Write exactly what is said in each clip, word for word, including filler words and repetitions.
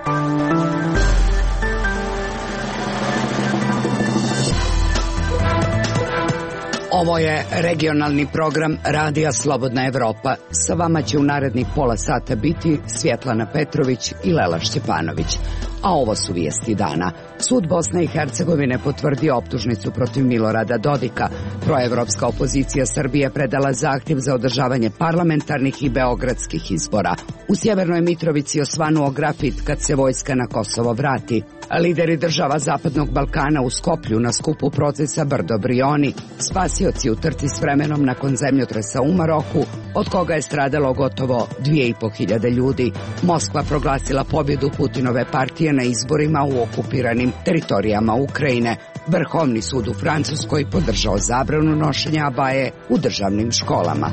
Ovo je regionalni program Radija Slobodna Evropa. Sa vama će u narednih pola sata biti Svjetlana Petrović i Lela Šćepanović. A ovo su vijesti dana. Sud Bosne i Hercegovine potvrdio optužnicu protiv Milorada Dodika. Proevropska opozicija Srbije predala zahtjev za održavanje parlamentarnih i beogradskih izbora. U Sjevernoj Mitrovici osvanuo grafit kad se vojska na Kosovo vrati. Lideri država Zapadnog Balkana u Skoplju na skupu procesa Brdo Brioni. Spasioci u trci s vremenom nakon zemljotresa u Maroku, od koga je stradalo gotovo dvije i po hiljade ljudi. Moskva proglasila pobjedu Putinove partije na izborima u okupiranim teritorijama Ukrajine. Vrhovni sud u Francuskoj podržao zabranu nošenja abaje u državnim školama.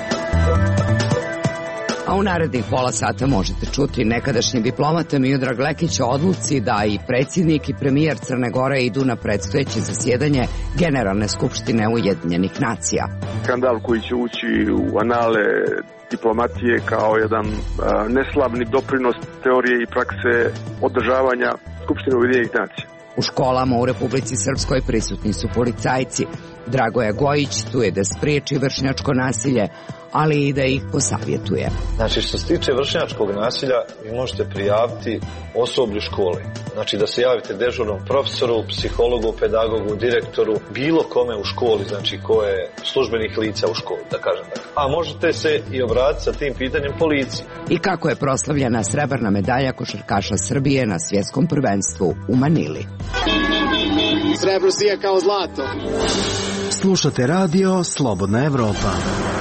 A u narednih pola sata možete čuti nekadašnji diplomata Miodrag Lekić o odluci da i predsjednik i premijer Crne Gore idu na predstojeće zasjedanje Generalne skupštine Ujedinjenih nacija. Skandal koji će ući u anale diplomatije kao jedan a, neslavni doprinos teorije i prakse održavanja Skupštine Ujedinjenih nacija. U školama u Republici Srpskoj prisutni su policajci. Dragoje Gojić tu je da spriječi vršnjačko nasilje, ali i da ih posavjetuje. Znači, što se tiče vršnjačkog nasilja, vi možete prijaviti osoblju škole. Znači, da se javite dežurnom profesoru, psihologu, pedagogu, direktoru, bilo kome u školi, znači ko je službenih lica u školi, da kažem tako. A možete se i obratiti sa tim pitanjem policiji. I kako je proslavljena srebrna medalja košarkaša Srbije na svjetskom prvenstvu u Manili. Srebro sija kao zlato. Slušate radio Slobodna Evropa.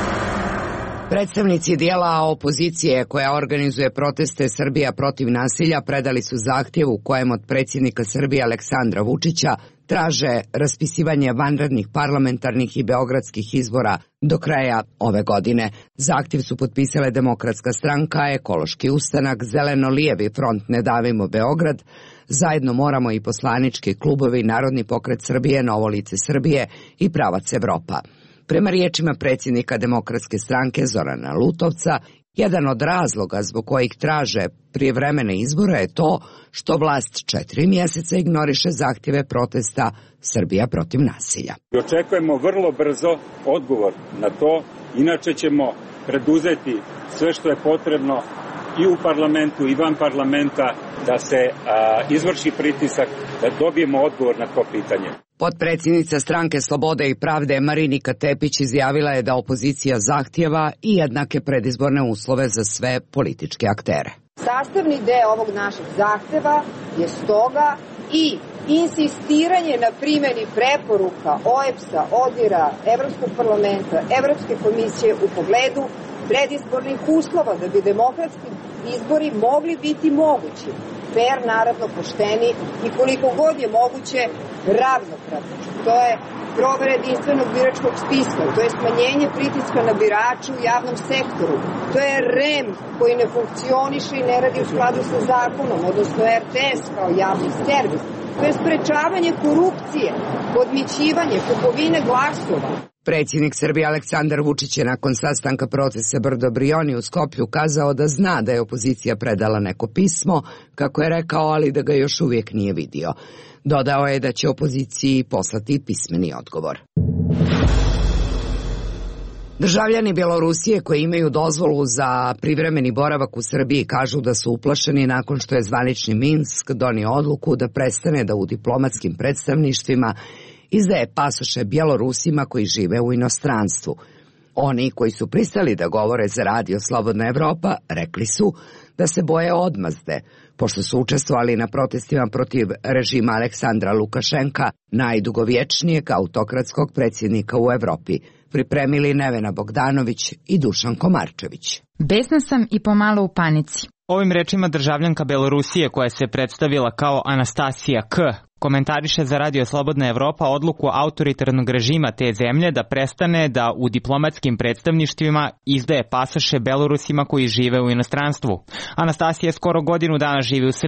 Predstavnici dijela opozicije koja organizuje proteste Srbija protiv nasilja predali su zahtjev u kojem od predsjednika Srbije Aleksandra Vučića traže raspisivanje vanrednih parlamentarnih i beogradskih izbora do kraja ove godine. Zahtjev su potpisale Demokratska stranka, Ekološki ustanak, Zeleno-lijevi front Ne davimo Beograd, Zajedno moramo i poslanički klubovi Narodni pokret Srbije, Novo lice Srbije i Pravac Evropa. Prema riječima predsjednika Demokratske stranke Zorana Lutovca, jedan od razloga zbog kojih traže prijevremene izbore je to što vlast četiri mjeseca ignoriše zahtjeve protesta Srbija protiv nasilja. Očekujemo vrlo brzo odgovor na to, inače ćemo preduzeti sve što je potrebno i u parlamentu i van parlamenta da se a, izvrši pritisak, da dobijemo odgovor na to pitanje. Potpredsjednica Stranke Slobode i pravde Marinika Tepić izjavila je da opozicija zahtjeva i jednake predizborne uslove za sve političke aktere. Sastavni deo ovog našeg zahtjeva je stoga i insistiranje na primjeni preporuka O E B S-a, ODIR-a, Evropskog parlamenta, Evropske komisije u pogledu predizbornih uslova da bi demokratski izbori mogli biti mogući. Fer, naravno, pošteni i koliko god je moguće ravnopravni. To je provera jedinstvenog biračkog spiska, to je smanjenje pritiska na biraču u javnom sektoru, to je R E M koji ne funkcioniše i ne radi u skladu sa zakonom, odnosno R T S kao javni servis, to je sprečavanje korupcije, podmićivanje, kupovine glasova. Predsjednik Srbije Aleksandar Vučić je nakon sastanka procesa Brdo Brioni u Skoplju kazao da zna da je opozicija predala neko pismo, kako je rekao, ali da ga još uvijek nije vidio. Dodao je da će opoziciji poslati pismeni odgovor. Državljani Bjelorusije koji imaju dozvolu za privremeni boravak u Srbiji kažu da su uplašeni nakon što je zvanični Minsk donio odluku da prestane da u diplomatskim predstavništvima izdaje pasoše Bjelorusima koji žive u inostranstvu. Oni koji su pristali da govore za radio Slobodna Evropa rekli su da se boje odmazde, pošto su učestvovali na protestima protiv režima Aleksandra Lukašenka, najdugovječnijeg autokratskog predsjednika u Evropi. Pripremili Nevena Bogdanović i Dušan Komarčević. Besna sam i pomalo u panici. Ovim rečima državljanka Belorusije koja se predstavila kao Anastasija K. komentariše za radio Slobodna Evropa odluku autoritarnog režima te zemlje da prestane da u diplomatskim predstavništvima izdaje pasoše Belorusima koji žive u inostranstvu. Anastasija skoro godinu dana živi u Srbiji.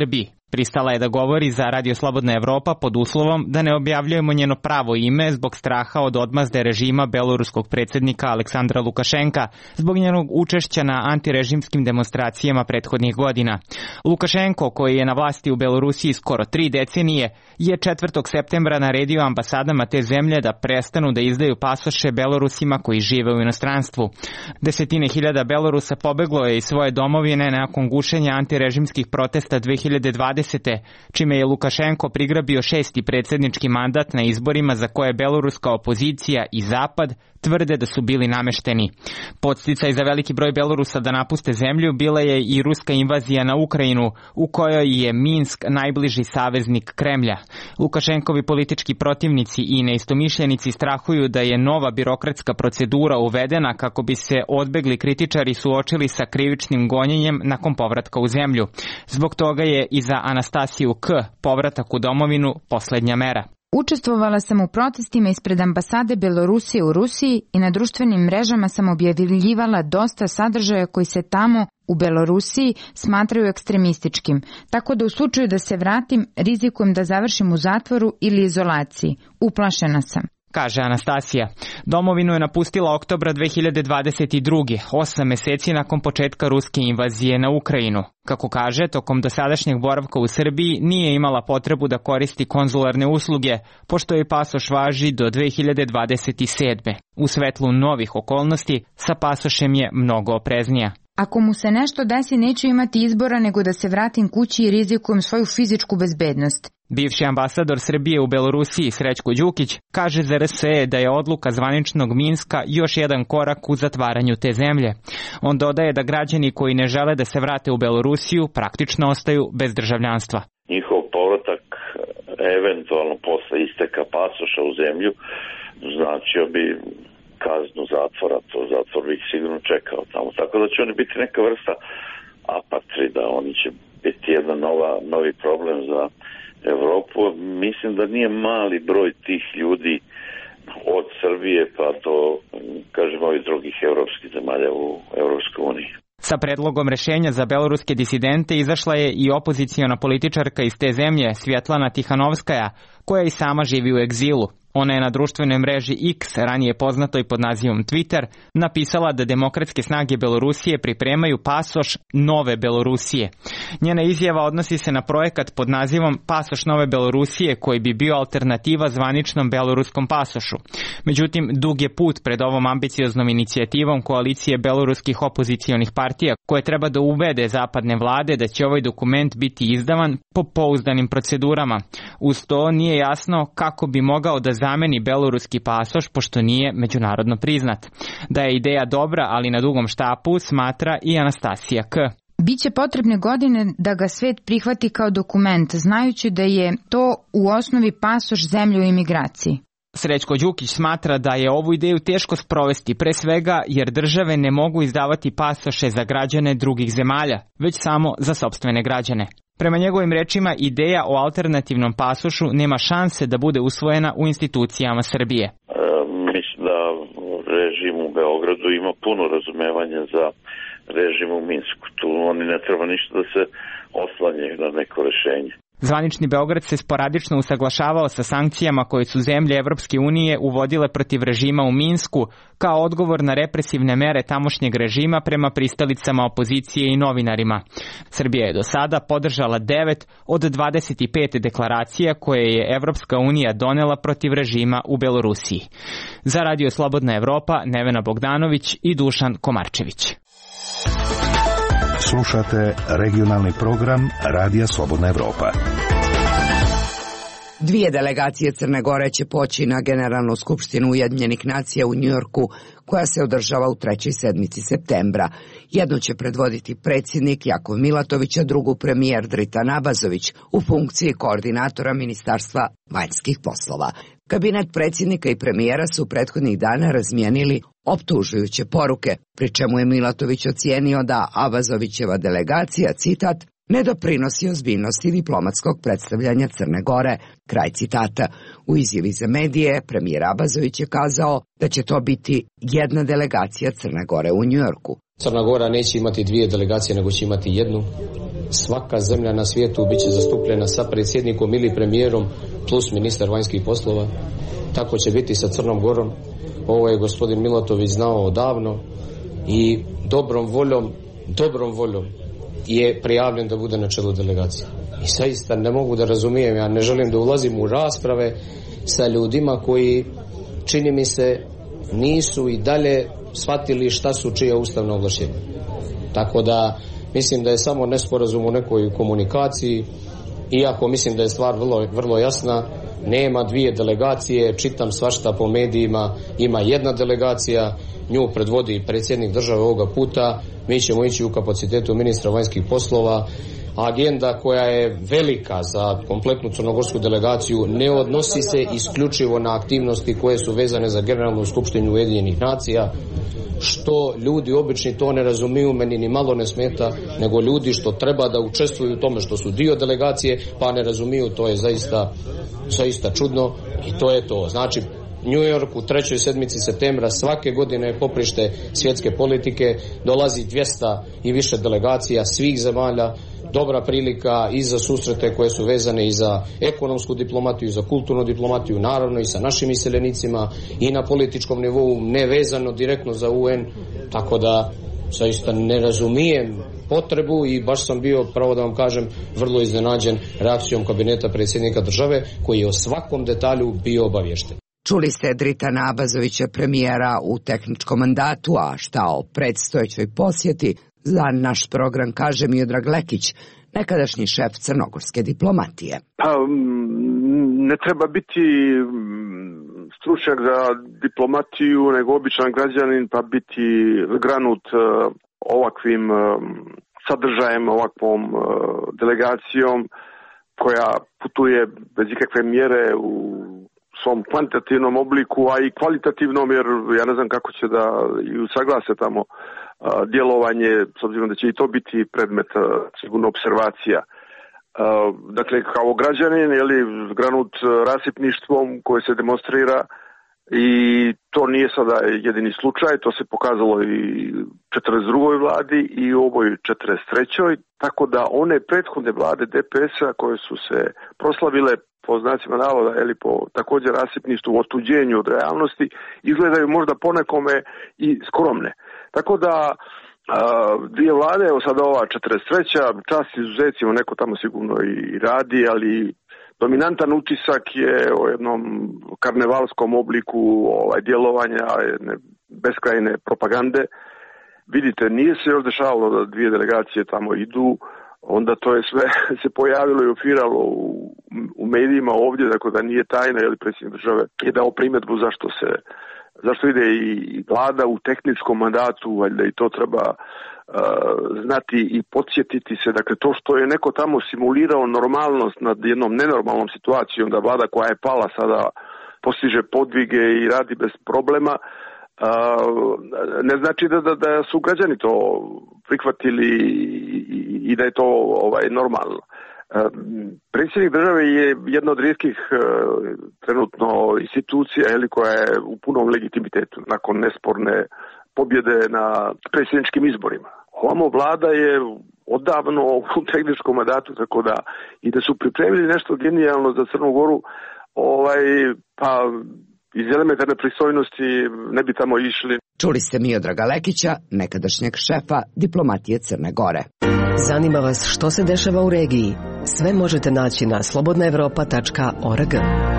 Pristala je da govori za Radio Slobodna Evropa pod uslovom da ne objavljujemo njeno pravo ime zbog straha od odmazde režima beloruskog predsjednika Aleksandra Lukašenka zbog njenog učešća na antirežimskim demonstracijama prethodnih godina. Lukašenko, koji je na vlasti u Belorusiji skoro tri decenije, je četvrtog septembra naredio ambasadama te zemlje da prestanu da izdaju pasoše Belorusima koji žive u inostranstvu. Desetine hiljada Belorusa pobeglo je iz svoje domovine nakon gušenja antirežimskih protesta dve hiljade dvadesete. čime je Lukašenko prigrabio šesti predsjednički mandat na izborima za koje beloruska opozicija i Zapad tvrde da su bili namešteni. Podsticaj za veliki broj Belorusa da napuste zemlju bila je i ruska invazija na Ukrajinu, u kojoj je Minsk najbliži saveznik Kremlja. Lukašenkovi politički protivnici i neistomišljenici strahuju da je nova birokratska procedura uvedena kako bi se odbegli kritičari suočili sa krivičnim gonjenjem nakon povratka u zemlju. Zbog toga je i za Anastasiju K. povratak u domovinu poslednja mera. Učestvovala sam u protestima ispred ambasade Belorusije u Rusiji i na društvenim mrežama sam objavljivala dosta sadržaja koji se tamo u Belorusiji smatraju ekstremističkim, tako da u slučaju da se vratim rizikujem da završim u zatvoru ili izolaciji. Uplašena sam, kaže Anastasija. Domovinu je napustila oktobra dve hiljade dvadeset druge, osam meseci nakon početka ruske invazije na Ukrajinu. Kako kaže, tokom dosadašnjeg boravka u Srbiji nije imala potrebu da koristi konzularne usluge, pošto je pasoš važi do dve hiljade dvadeset sedme. U svetlu novih okolnosti, sa pasošem je mnogo opreznija. Ako mu se nešto desi, neću imati izbora nego da se vratim kući i rizikujem svoju fizičku bezbednost. Bivši ambasador Srbije u Belorusiji Srećko Đukić kaže za R S E da je odluka zvaničnog Minska još jedan korak u zatvaranju te zemlje. On dodaje da građani koji ne žele da se vrate u Belorusiju praktično ostaju bez državljanstva. Njihov povratak eventualno posle isteka pasoša u zemlju značio bi kaznu zatvora, to zatvor bi ih sigurno čekao tamo. Tako da će oni biti neka vrsta apatrida, oni će biti jedna nova, novi problem za Evropu. Mislim da nije mali broj tih ljudi od Srbije pa do, kažemo, ovih drugih evropskih zemalja u Evropskoj uniji. Sa predlogom rešenja za beloruske disidente izašla je i opoziciona političarka iz te zemlje, Svjetlana Tihanovskaja, koja i sama živi u egzilu. Ona je na društvenoj mreži X, ranije poznatoj pod nazivom Twitter, napisala da demokratske snage Belorusije pripremaju pasoš Nove Belorusije. Njena izjava odnosi se na projekat pod nazivom Pasoš Nove Belorusije, koji bi bio alternativa zvaničnom beloruskom pasošu. Međutim, dug je put pred ovom ambicioznom inicijativom koalicije beloruskih opozicionih partija, koje treba da ubede zapadne vlade da će ovaj dokument biti izdavan po pouzdanim procedurama. Uz to nije jasno kako bi mogao da zameni beloruski pasoš, pošto nije međunarodno priznat. Da je ideja dobra, ali na dugom štapu, smatra i Anastasija K. Biće potrebne godine da ga svet prihvati kao dokument, znajući da je to u osnovi pasoš zemlje u imigraciji. Srećko Đukić smatra da je ovu ideju teško sprovesti, pre svega jer države ne mogu izdavati pasoše za građane drugih zemalja, već samo za sopstvene građane. Prema njegovim rečima, ideja o alternativnom pasošu nema šanse da bude usvojena u institucijama Srbije. E, mislim da režim u Beogradu ima puno razumevanja za režim u Minsku. Tu oni ne treba ništa da se oslanje na neko rešenje. Zvanični Beograd se sporadično usaglašavao sa sankcijama koje su zemlje Evropske unije uvodile protiv režima u Minsku kao odgovor na represivne mere tamošnjeg režima prema pristalicama opozicije i novinarima. Srbija je do sada podržala devet od dvadeset pet deklaracija koje je Evropska unija donela protiv režima u Belorusiji. Za Radio Slobodna Evropa, Nevena Bogdanović i Dušan Komarčević. Slušate regionalni program Radija Slobodna Evropa. Dvije delegacije Crne Gore će poći na Generalnu skupštinu Ujedinjenih nacija u Njujorku, koja se održava u trećoj sedmici septembra. Jednu će predvoditi predsjednik Jakov Milatović, a drugu premijer Dritan Abazović u funkciji koordinatora Ministarstva vanjskih poslova. Kabinet predsjednika i premijera su prethodnih dana razmijenili optužujuće poruke, pri čemu je Milatović ocijenio da Abazovićeva delegacija, citat, ne doprinosi ozbiljnosti diplomatskog predstavljanja Crne Gore, kraj citata. U izjavi za medije premijer Abazović je kazao da će to biti jedna delegacija Crne Gore u Njujorku. Crna Gora neće imati dvije delegacije, nego će imati jednu. svaka zemlja na svijetu bit će zastupljena sa predsjednikom ili premijerom plus ministar vanjskih poslova. Tako će biti sa Crnom Gorom. Ovo je gospodin Milatović znao odavno i dobrom voljom, dobrom voljom je prijavljen da bude na čelu delegacije. I zaista ne mogu da razumijem, ja ne želim da ulazim u rasprave sa ljudima koji, čini mi se, nisu i dalje shvatili šta su čija ustavna ovlašćenja. Tako da mislim da je samo nesporazum u nekoj komunikaciji, iako mislim da je stvar vrlo, vrlo jasna. Nema dvije delegacije, čitam svašta po medijima, ima jedna delegacija, nju predvodi predsjednik države ovoga puta, mi ćemo ići u kapacitetu ministra vanjskih poslova. Agenda koja je velika za kompletnu crnogorsku delegaciju ne odnosi se isključivo na aktivnosti koje su vezane za Generalnu skupštinu Ujedinjenih nacija, što ljudi obični to ne razumiju, meni ni malo ne smeta, nego ljudi što treba da učestvuju u tome što su dio delegacije pa ne razumiju, to je zaista, zaista čudno i to je to. Znači, New York u trećoj sedmici septembra svake godine je poprište svjetske politike, dolazi dvjesto i više delegacija svih zemalja, dobra prilika i za susrete koje su vezane i za ekonomsku diplomatiju, i za kulturnu diplomatiju, naravno i sa našim iseljenicima i na političkom nivou, ne vezano direktno za U N, tako da zaista ne razumijem potrebu i baš sam bio, pravo da vam kažem, vrlo iznenađen reakcijom kabineta predsjednika države koji je o svakom detalju bio obaviješten. Čuli ste Dritana Abazovića, premijera u tehničkom mandatu, a šta o predstojećoj posjeti za naš program kaže Miodrag Lekić, nekadašnji šef crnogorske diplomatije. Pa, ne treba biti stručnjak za diplomatiju, nego običan građanin, pa biti granut ovakvim sadržajem, ovakvom delegacijom koja putuje bez ikakve mjere u svom kvantitativnom obliku, a i kvalitativnom, jer ja ne znam kako će da i usaglase tamo djelovanje, s obzirom da će i to biti predmet sigurno observacija. Dakle, kao građanin, je li, zgranut rasipništvom koje se demonstrira, i to nije sada jedini slučaj, to se pokazalo i četrdeset drugoj vladi i u ovoj četrdeset trećoj Tako da one prethodne vlade D P S-a koje su se proslavile po znacima navoda, ili po također rasipništvu, otuđenju od realnosti, izgledaju možda ponekome i skromne. Tako da dvije vlade, evo sada ova četrdeset treća čast izuzecima, neko tamo sigurno i radi, ali dominantan utisak je o jednom karnevalskom obliku ovaj, djelovanja, jedne beskrajne propagande. Vidite, nije se još dešavalo da dvije delegacije tamo idu, onda to je sve se pojavilo i ofiralo u, u medijima ovdje, dakle da nije tajna, jer predsjednik države je dao primjedbu zašto se zašto ide i vlada u tehničkom mandatu, valjda i to treba uh, znati i podsjetiti se. Dakle, to što je neko tamo simulirao normalnost nad jednom nenormalnom situacijom, da vlada koja je pala sada postiže podvige i radi bez problema, uh, ne znači da, da, da su građani to prihvatili i, i, i da je to ovaj, normalno. Predsjednik države je jedna od rijetkih trenutno institucija ili koja je u punom legitimitetu nakon nesporne pobjede na predsjedničkim izborima. Ovamo vlada je odavno u tehničkom mandatu, tako da i da su pripremili nešto genijalno za Crnu Goru, ovaj, pa iz elementarne pristojnosti ne bi tamo išli. Čuli ste Miodraga Lekića, nekadašnjeg šefa diplomatije Crne Gore. Zanima vas što se dešava u regiji? Sve možete naći na slobodna evropa tačka org.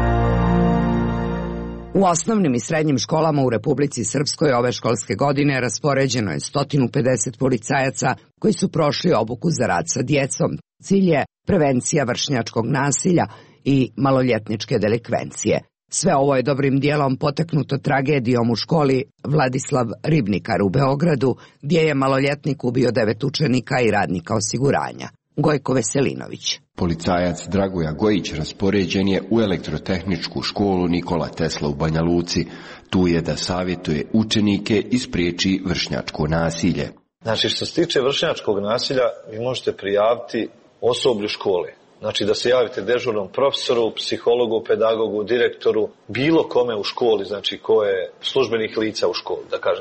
U osnovnim i srednjim školama u Republici Srpskoj ove školske godine raspoređeno je sto pedeset policajaca koji su prošli obuku za rad sa djecom. Cilj je prevencija vršnjačkog nasilja i maloljetničke delikvencije. Sve ovo je dobrim dijelom poteknuto tragedijom u školi Vladislav Ribnikar u Beogradu, gdje je maloljetnik ubio devet učenika i radnika osiguranja. Gojko Veselinović. Policajac Dragoja Gojić raspoređen je u elektrotehničku školu Nikola Tesla u Banja Luci. Tu je da savjetuje učenike i spriječi vršnjačko nasilje. Znači, što se tiče vršnjačkog nasilja, vi možete prijaviti osoblju škole. Znači da se javite dežurnom profesoru, psihologu, pedagogu, direktoru, bilo kome u školi, znači ko je službenih lica u školi, da kažem tako.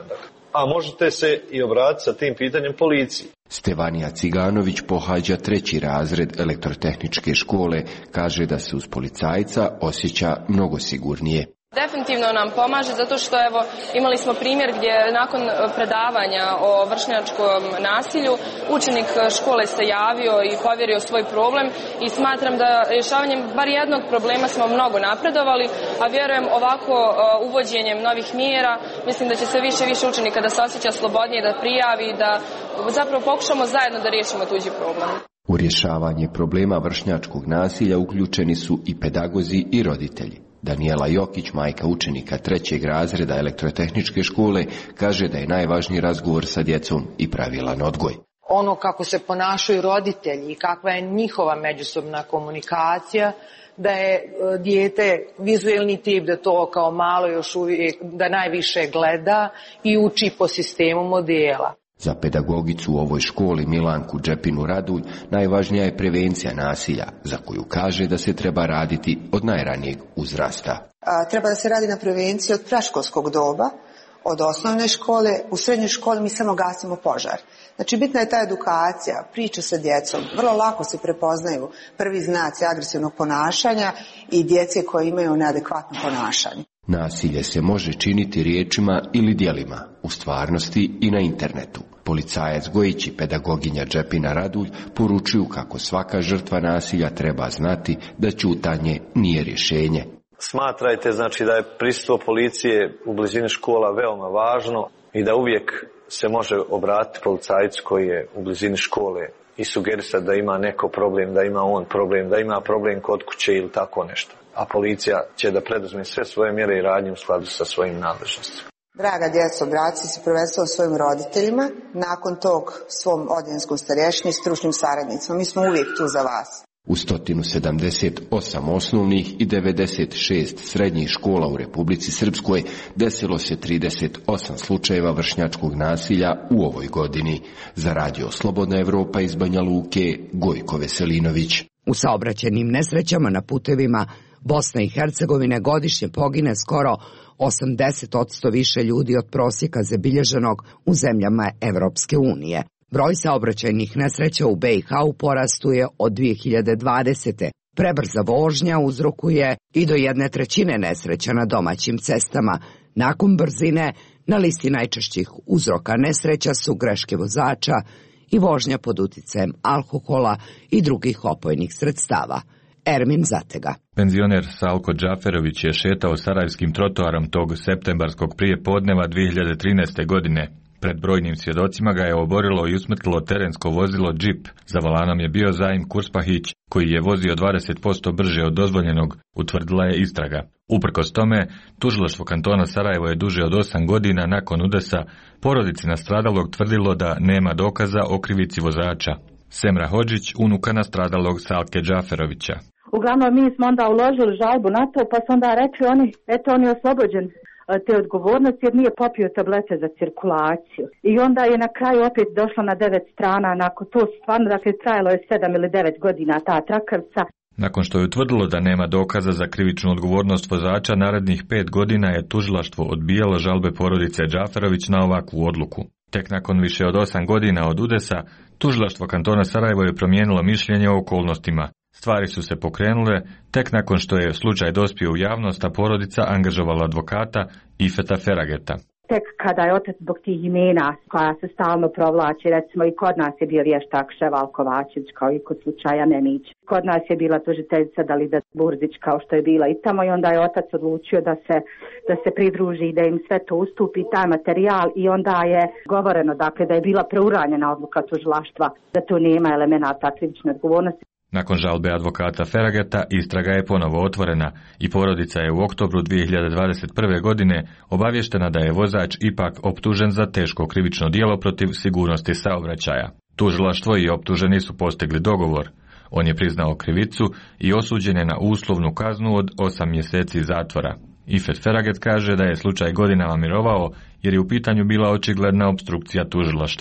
a možete se i obratiti sa tim pitanjem policiji. Stevanija Ciganović pohađa treći razred elektrotehničke škole, kaže da se uz policajca osjeća mnogo sigurnije. Definitivno nam pomaže zato što evo imali smo primjer gdje nakon predavanja o vršnjačkom nasilju učenik škole se javio i povjerio svoj problem i smatram da rješavanjem bar jednog problema smo mnogo napredovali, a vjerujem ovako uvođenjem novih mjera mislim da će sve više i više učenika da se osjeća slobodnije, da prijavi, da zapravo pokušamo zajedno da riješimo tuđi problem. U rješavanje problema vršnjačkog nasilja uključeni su i pedagozi i roditelji. Daniela Jokić, majka učenika trećeg razreda elektrotehničke škole, kaže da je najvažniji razgovor sa djecom i pravilan odgoj. Ono kako se ponašaju roditelji i kakva je njihova međusobna komunikacija, da je dijete vizuelni tip, da to kao malo još uvijek, da najviše gleda i uči po sistemu modela. Za pedagogicu u ovoj školi Milanku Džepinu Radulj najvažnija je prevencija nasilja, za koju kaže da se treba raditi od najranijeg uzrasta. A, treba da se radi na prevenciji od predškolskog doba, od osnovne škole. U srednjoj školi mi samo gasimo požar. Znači bitna je ta edukacija, priča sa djecom. Vrlo lako se prepoznaju prvi znaci agresivnog ponašanja i djece koje imaju neadekvatno ponašanje. Nasilje se može činiti riječima ili djelima, u stvarnosti i na internetu. Policajac Gojić i pedagoginja Džepina Radulj poručuju kako svaka žrtva nasilja treba znati da ćutanje nije rješenje. Smatrajte znači da je prisustvo policije u blizini škola veoma važno i da uvijek se može obratiti policajcu koji je u blizini škole i sugerisati da ima neko problem, da ima on problem, da ima problem kod kuće ili tako nešto. A policija će da preduzme sve svoje mjere i radnje u skladu sa svojim nadležnostima. Draga djeco, obratite se prvenstveno svojim roditeljima, nakon tog svom odjenskom starješini i stručnim saradnicima. Mi smo uvijek tu za vas. U sto sedamdeset osam osnovnih i devedeset šest srednjih škola u Republici Srpskoj desilo se trideset osam slučajeva vršnjačkog nasilja u ovoj godini. Za radio Slobodna Evropa iz Banja Luke, Gojko Veselinović. U saobraćajnim nesrećama na putevima Bosne i Hercegovine godišnje pogine skoro osamdeset posto više ljudi od prosjeka zabilježenog u zemljama Evropske unije. Broj saobraćajnih nesreća u be i ha u porastu je od dvije hiljade dvadesete. Prebrza vožnja uzrokuje i do jedne trećine nesreća na domaćim cestama. Nakon brzine, na listi najčešćih uzroka nesreća su greške vozača i vožnja pod uticajem alkohola i drugih opojnih sredstava. Ermin Zatega. Penzioner Salko Džaferović je šetao sarajevskim trotoarom tog septembarskog prijepodneva dvije hiljade trinaeste. godine. Pred brojnim svjedocima ga je oborilo i usmrtilo terensko vozilo džip. Za volanom je bio Zaim Kurspahić, koji je vozio dvadeset posto brže od dozvoljenog, utvrdila je istraga. Uprkos tome, tužilaštvo kantona Sarajevo je duže od osam godina nakon udesa porodici nastradalog tvrdilo da nema dokaza o krivici vozača. Semra Hodžić, unuka nastradalog Salke Džaferovića. Uglavnom mi smo onda uložili žalbu na to, pa su onda rekli oni, eto on je oslobođen te odgovornosti jer nije popio tablete za cirkulaciju. I onda je na kraju opet došlo na devet strana, nakon to stvarno, dakle, trajalo je sedam ili devet godina ta trakavica. Nakon što je utvrdilo da nema dokaza za krivičnu odgovornost vozača, narednih pet godina je tužilaštvo odbijalo žalbe porodice Džaferović na ovakvu odluku. Tek nakon više od osam godina od udesa, tužilaštvo kantona Sarajevo je promijenilo mišljenje o okolnostima. Stvari su se pokrenule tek nakon što je slučaj dospio u javnost, a porodica angažovala advokata Ifeta Ferageta. Tek kada je otac zbog tih imena koja se stalno provlači, recimo i kod nas je bio vještak Ševal Kovačević kao i kod slučaja Nemić. Kod nas je bila tužiteljica Dalida Burzić kao što je bila i tamo i onda je otac odlučio da se, da se pridruži i da im sve to ustupi taj materijal i onda je govoreno dakle da je bila preuranjena odluka tužilaštva da tu nema elemenata krivične odgovornosti. Nakon žalbe advokata Ferageta, istraga je ponovo otvorena i porodica je u oktobru dvije hiljade dvadeset prve. godine obavještena da je vozač ipak optužen za teško krivično djelo protiv sigurnosti saobraćaja. Tužilaštvo i optuženi su postigli dogovor. On je priznao krivicu i osuđen je na uslovnu kaznu od osam mjeseci zatvora. Ifet Feraget kaže da je slučaj godinama mirovao jer je u pitanju bila očigledna opstrukcija tužilaštva.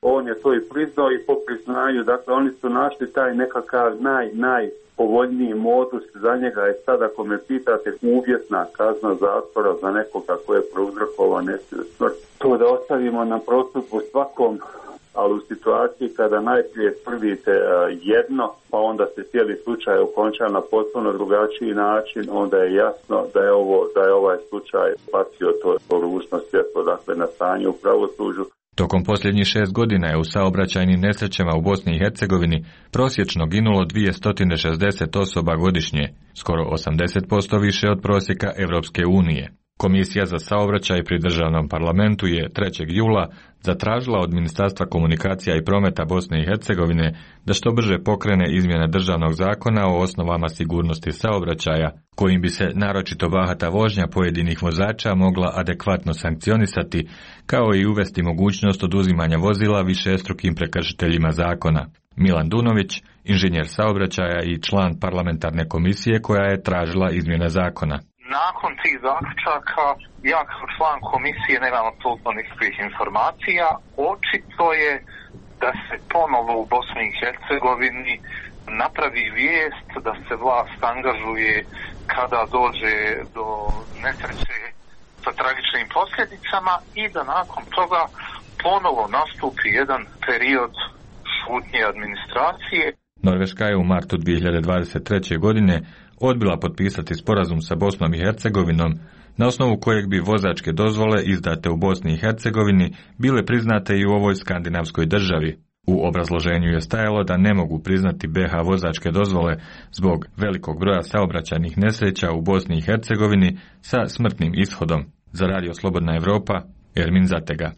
on je to i priznao i po priznanju, dakle oni su našli taj nekakav naj, najpovoljniji modus za njega je sad, ako me pitate, uvjetna kazna zatvora za nekoga ko je prouzrokovao nesreću smrt. To da ostavimo na prosudbu svakom, ali u situaciji kada najprije tvrdite jedno, pa onda se cijeli slučaj okonča na potpuno drugačiji način, onda je jasno da je ovo da je ovaj slučaj bacio to, to ružno svjetlo, dakle, na stanje u pravosuđu. Tokom posljednjih šest godina je u saobraćajnim nesrećama u Bosni i Hercegovini prosječno ginulo dvjesto šezdeset osoba godišnje, skoro osamdeset posto više od prosjeka Evropske unije. Komisija za saobraćaj pri državnom parlamentu je trećeg jula zatražila od Ministarstva komunikacija i prometa Bosne i Hercegovine da što brže pokrene izmjene državnog zakona o osnovama sigurnosti saobraćaja, kojim bi se naročito bahata vožnja pojedinih vozača mogla adekvatno sankcionisati, kao i uvesti mogućnost oduzimanja vozila višestrukim prekršiteljima zakona. Milan Dunović, inženjer saobraćaja i član parlamentarne komisije koja je tražila izmjene zakona. Nakon tih zaključaka, ja kao član komisije nemam apsolutno nikakvih informacija. Očito je da se ponovo u Bosni i Hercegovini napravi vijest da se vlast angažuje kada dođe do nesreće sa tragičnim posljedicama i da nakon toga ponovo nastupi jedan period šutnje administracije. Norveška je u martu dvije hiljade dvadeset treće. godine odbila potpisati sporazum sa Bosnom i Hercegovinom, na osnovu kojeg bi vozačke dozvole izdate u Bosni i Hercegovini bile priznate i u ovoj skandinavskoj državi. U obrazloženju je stajalo da ne mogu priznati be ha vozačke dozvole zbog velikog broja saobraćajnih nesreća u Bosni i Hercegovini sa smrtnim ishodom. Za Radio Slobodna Evropa, Ermin Zatega.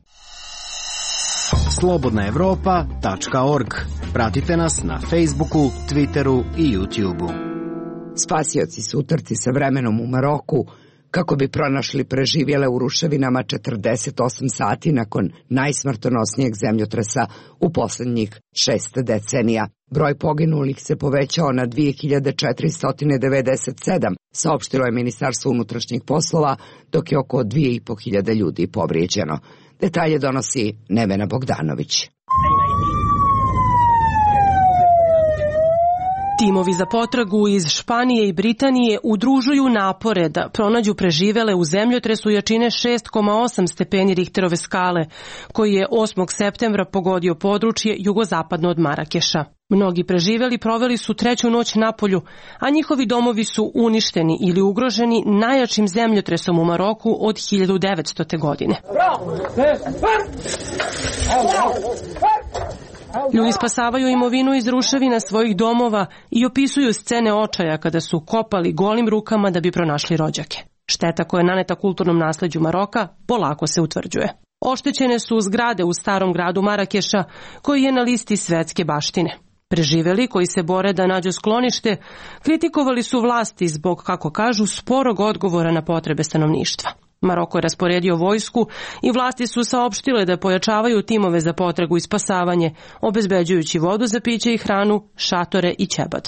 slobodna evropa tačka org. Pratite nas na Facebooku, Twitteru i YouTubeu. Spasioci su u trci sa vremenom u Maroku kako bi pronašli preživjele u ruševinama četrdeset osam sati nakon najsmrtonosnijeg zemljotresa u posljednjih šest decenija. Broj poginulih se povećao na dvije hiljade četiristo devedeset sedam, saopštilo je Ministarstvo unutrašnjih poslova, dok je oko dvije i po hiljade ljudi povrijeđeno. Detalje donosi Nevena Bogdanović. Timovi za potragu iz Španije i Britanije udružuju napore da pronađu preživele u zemljotresu jačine šest zarez osam stepeni Richterove skale, koji je osmog septembra pogodio područje jugozapadno od Marakeša. Mnogi preživeli proveli su treću noć napolju, a njihovi domovi su uništeni ili ugroženi najjačim zemljotresom u Maroku od hiljadu devetstote. godine. Ljudi spasavaju imovinu iz ruševina svojih domova i opisuju scene očaja kada su kopali golim rukama da bi pronašli rođake. Šteta koja je naneta kulturnom nasleđu Maroka polako se utvrđuje. Oštećene su zgrade u starom gradu Marakeša, koji je na listi svetske baštine. Preživeli, koji se bore da nađu sklonište, kritikovali su vlasti zbog, kako kažu, sporog odgovora na potrebe stanovništva. Maroko je rasporedio vojsku i vlasti su saopštile da pojačavaju timove za potragu i spasavanje, obezbeđujući vodu za piće i hranu, šatore i ćebad.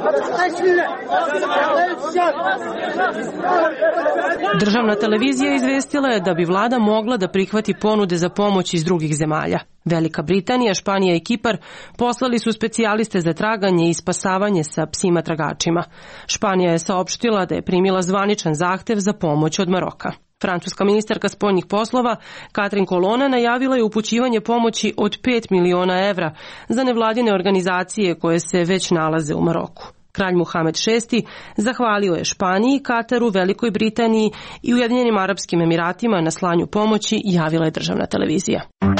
Državna televizija izvestila je da bi vlada mogla da prihvati ponude za pomoć iz drugih zemalja. Velika Britanija, Španija i Kipar poslali su specijaliste za traganje i spasavanje sa psima tragačima. Španija je saopštila da je primila zvaničan zahtev za pomoć od Maroka. Francuska ministarka spoljnih poslova Catherine Colonna najavila je upućivanje pomoći od pet miliona evra za nevladine organizacije koje se već nalaze u Maroku. Kralj Muhamed šesti zahvalio je Španiji, Kataru, Velikoj Britaniji i Ujedinjenim Arapskim Emiratima na slanju pomoći, javila je državna televizija.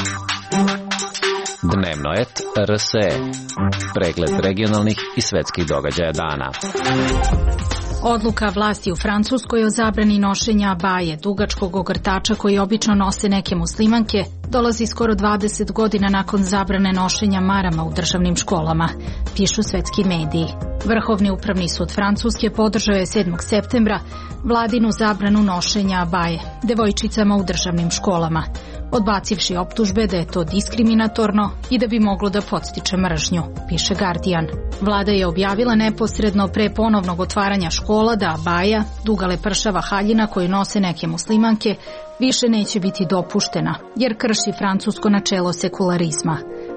Dnevno et R S E. Pregled regionalnih i svetskih događaja dana. Odluka vlasti u Francuskoj o zabrani nošenja abaje, dugačkog ogrtača koji obično nose neke muslimanke, dolazi skoro dvadeset godina nakon zabrane nošenja marama u državnim školama, pišu svetski mediji. Vrhovni upravni sud Francuske podržao je sedmog septembra vladinu zabranu nošenja abaje devojčicama u državnim školama, odbacivši optužbe da je to diskriminatorno i da bi moglo da podstiče mržnju, piše Guardian. Vlada je objavila neposredno pre ponovnog otvaranja škola da abaja, duga lepršava haljina koju nose neke muslimanke, više neće biti dopuštena, jer krši francusko načelo sekularizma.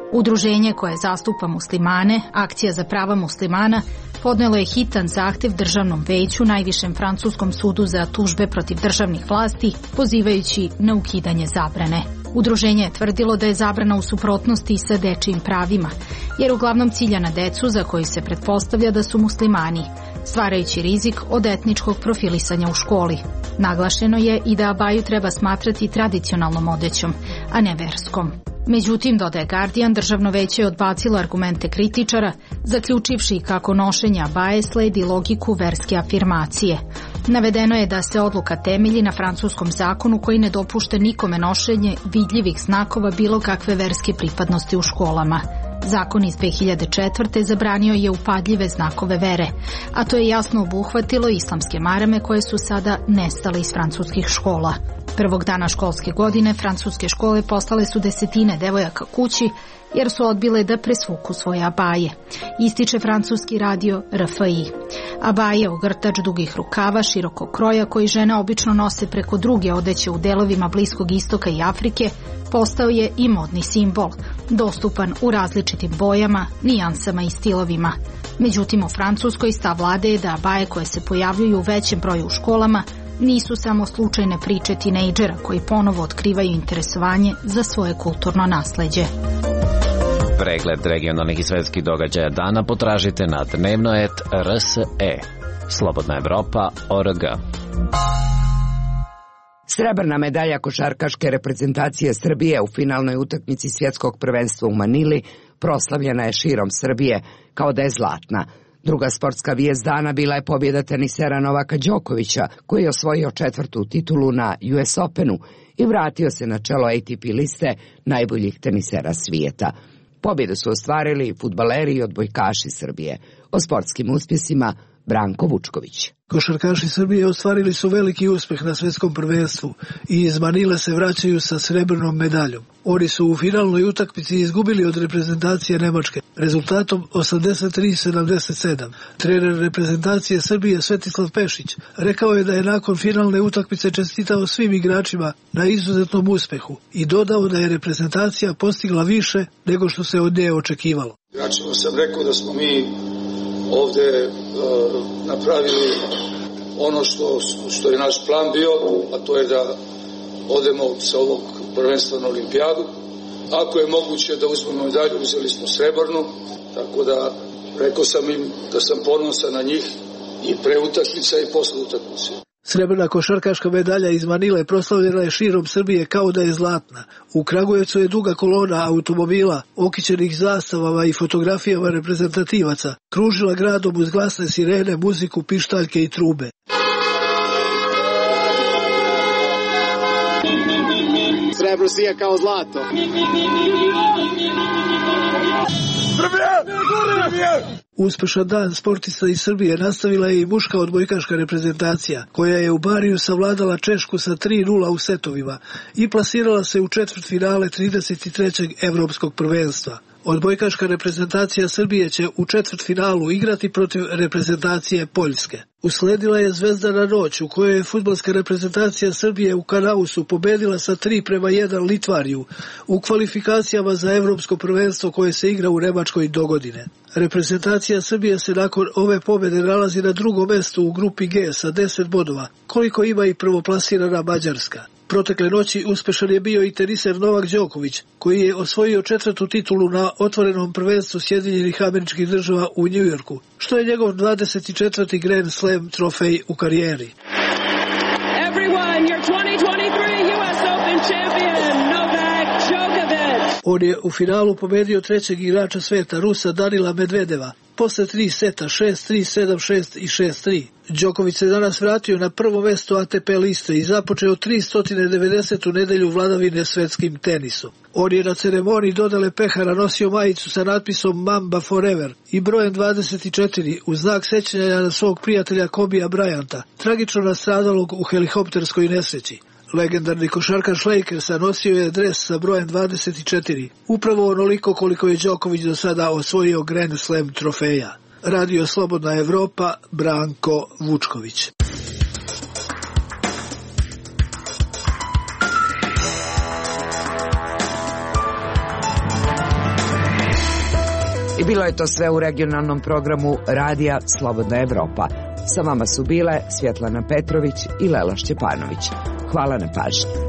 Udruženje koje zastupa muslimane, Akcija za prava muslimana, podnelo je hitan zahtev Državnom veću, najvišem francuskom sudu za tužbe protiv državnih vlasti, pozivajući na ukidanje zabrane. Udruženje je tvrdilo da je zabrana u suprotnosti sa dečijim pravima, jer uglavnom cilja na decu za koji se pretpostavlja da su muslimani, stvarajući rizik od etničkog profilisanja u školi. Naglašeno je i da abaju treba smatrati tradicionalnom odećom, a ne verskom. Međutim, dodaje Guardian, Državno veće je odbacilo argumente kritičara, zaključivši kako nošenje abaje sledi logiku verske afirmacije. Navedeno je da se odluka temelji na francuskom zakonu koji ne dopušta nikome nošenje vidljivih znakova bilo kakve verske pripadnosti u školama. Zakon iz dve hiljade četvrte. zabranio je upadljive znakove vere, a to je jasno obuhvatilo islamske marame koje su sada nestale iz francuskih škola. Prvog dana školske godine francuske škole poslale su desetine devojaka kući jer su odbile da presvuku svoje abaje, ističe francuski radio R F I. Abaje, ogrtač dugih rukava, širokog kroja koji žene obično nose preko druge odeće u delovima Bliskog istoka i Afrike, postao je i modni simbol, dostupan u različitim bojama, nijansama i stilovima. Međutim, u Francuskoj stav vlade je da abaje koje se pojavljuju u većem broju u školama nisu samo slučajne priče tinejdžera koji ponovo otkrivaju interesovanje za svoje kulturno nasleđe. Pregled regionalnih i svetskih događaja dana potražite na dnevnoet R S E. Slobodna Evropa точка org. Srebrna medalja košarkaške reprezentacije Srbije u finalnoj utakmici svjetskog prvenstva u Manili proslavljena je širom Srbije kao da je zlatna. Druga sportska vijest dana bila je pobjeda tenisera Novaka Đokovića, koji je osvojio četvrtu titulu na U S Openu i vratio se na čelo A T P liste najboljih tenisera svijeta. Pobjedu su ostvarili fudbaleri i odbojkaši Srbije. O sportskim uspjesima Branko Vučković. Košarkaši Srbije ostvarili su veliki uspjeh na svjetskom prvenstvu i iz Manile se vraćaju sa srebrnom medaljom. Oni su u finalnoj utakmici izgubili od reprezentacije Nemačke rezultatom osamdeset tri sedamdeset sedam. Trener reprezentacije Srbije Svetislav Pešić rekao je da je nakon finalne utakmice čestitao svim igračima na izuzetnom uspjehu i dodao da je reprezentacija postigla više nego što se od nje očekivalo. Igračima sam rekao da smo mi ovdje uh, napravili ono što, što je naš plan bio, a to je da odemo sa ovog prvenstva na olimpijadu. Ako je moguće da uzmemo medalju, uzeli smo srebrnu, tako da rekao sam im da sam ponosan na njih i pre utakmice i posle utakmice. Srebrna košarkaška medalja iz Manile proslavljena je širom Srbije kao da je zlatna. U Kragujevcu je duga kolona automobila, okićenih zastavama i fotografijama reprezentativaca, kružila gradom uz glasne sirene, muziku, pištaljke i trube. Srebro sija kao zlato. Uspešan dan sportista iz Srbije nastavila je i muška odbojkaška reprezentacija, koja je u Bariju savladala Češku sa tri nula u setovima i plasirala se u četvrtfinale trideset trećeg evropskog prvenstva. Odbojkaška reprezentacija Srbije će u četvrtfinalu igrati protiv reprezentacije Poljske. Usledila je Zvezdana noć u kojoj je fudbalska reprezentacija Srbije u Kanausu pobedila sa tri prema jedan Litvariju u kvalifikacijama za evropsko prvenstvo koje se igra u Nemačkoj dogodine. Reprezentacija Srbije se nakon ove pobjede nalazi na drugom mestu u grupi G sa deset bodova, koliko ima i prvoplasirana Mađarska. Protekle noći uspešan je bio i teniser Novak Đoković, koji je osvojio četvrtu titulu na otvorenom prvenstvu Sjedinjenih Američkih Država u Njujorku, što je njegov dvadeset četvrti Grand Slam trofej u karijeri. Everyone, your twenty twenty-three U S Open champion, Novak Djokovic. On je u finalu pobedio trećeg igrača sveta, Rusa Danila Medvedeva, posle tri seta, šest tri, sedam šest i šest tri. Đoković se danas vratio na prvo mesto A T P liste i započeo tristo devedesetu nedelju vladavine svetskim tenisom. On je na ceremoniji dodale pehara nosio majicu sa natpisom Mamba Forever i brojem dvadeset četiri u znak sećanja na svog prijatelja Kobija Bryanta, tragično nastradalog u helikopterskoj nesreći. Legendarni košarkaš Lakersa nosio je dres sa brojem dvadeset četiri, upravo onoliko koliko je Đoković do sada osvojio Grand Slam trofeja. Radio Slobodna Evropa, Branko Vučković. I bilo je to sve u regionalnom programu Radija Slobodna Evropa. Sa vama su bile Svjetlana Petrović i Lela Šćepanović. Hvala na pažnji.